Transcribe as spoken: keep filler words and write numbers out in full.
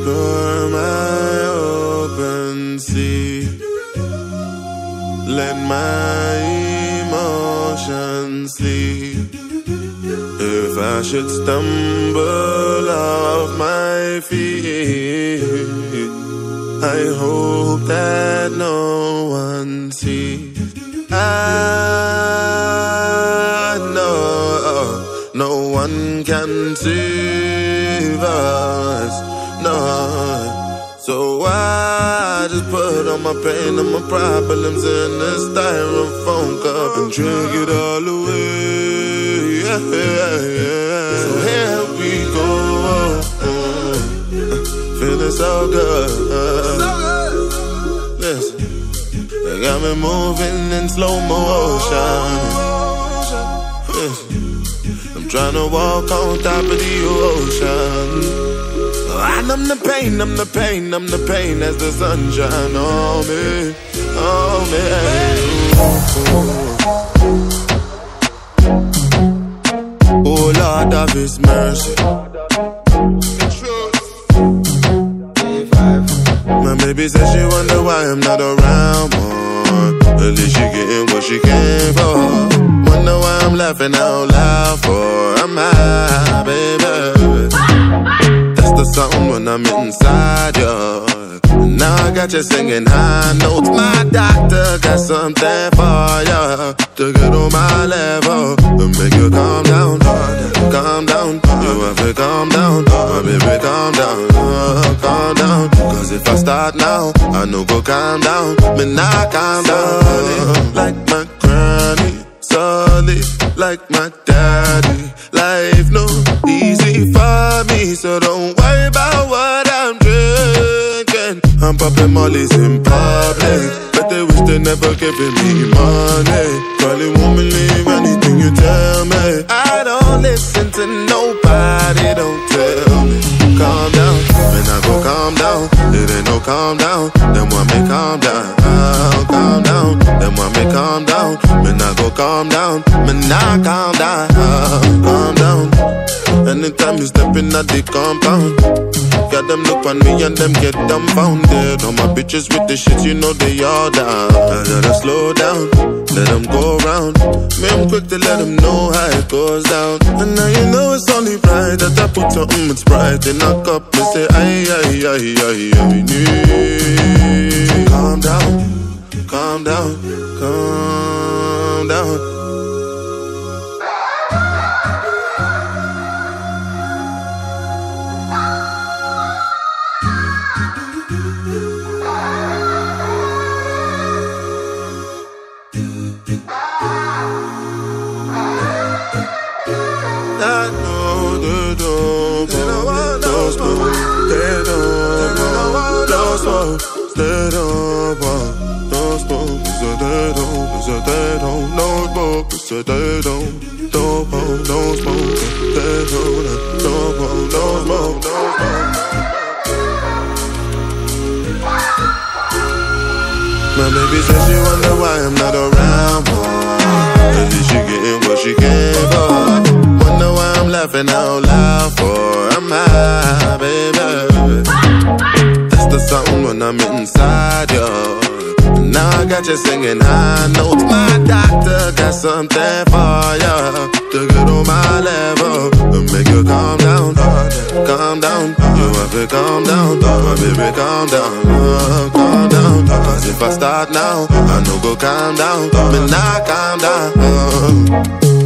You're my open sea. Let my emotions sleep. If I should stumble off my feet, I hope that no one sees. I know no one can save us, no. So I just put all my pain and my problems in this styrofoam cup and drink it all away. Yeah, yeah, yeah. So here we go. Feeling so good. Listen, they got me moving in slow motion. Listen, I'm trying to walk on top of the ocean. I numb the pain, numb the pain, numb the pain as the sunshine on me, on me. Oh Lord of His mercy. My baby says she wonder why I'm not around more. At least she getting what she came for. Wonder why I'm laughing out loud for. I'm high, baby. The something when I'm inside you. Now I got you singing high notes. My doctor got something for you to get on my level and make you calm down, calm down. You have to calm down, my baby, calm down, uh, calm down. Cause if I start now, I know go calm down. Me not calm down. Like my granny, solid like my daddy. Life no easy for me, so don't worry about what I'm drinking. I'm popping mollies in public, but they wish they never giving me money. Probably won't believe anything you tell me. I don't listen to nobody, don't tell me. Calm down, when I go calm down. It ain't no calm down, then want me calm down. Oh, calm down, then want me calm down. When I go calm down, when I calm down. Oh, calm down. Anytime you step in at the compound, got them look on me and them get dumbfounded. All my bitches with the shit, you know they all down. I gotta slow down, let them go round. Me, I'm quick to let them know how it goes down. And now you know it's only right that I put something with Sprite in a cup and say, aye, aye, aye, aye, aye, aye. Calm down, calm down, calm down. I know they don't want those moves. They don't want those moves. They don't want those moves. So they don't, so they don't know smoke. So they don't, don't want those moves. They don't, don't want those moves. My baby says she wonder why I'm not around more. At least she getting what she came for. Wonder why I'm laughing out loud for. I'm high, baby. That's the something when I'm inside you. Now I got you singing high notes. My doctor got something for you to get on my level and make you calm down, calm down. You have to calm down, my baby, calm down, uh, calm down. Cause if I start now, I know go calm down. Me not calm down. Uh.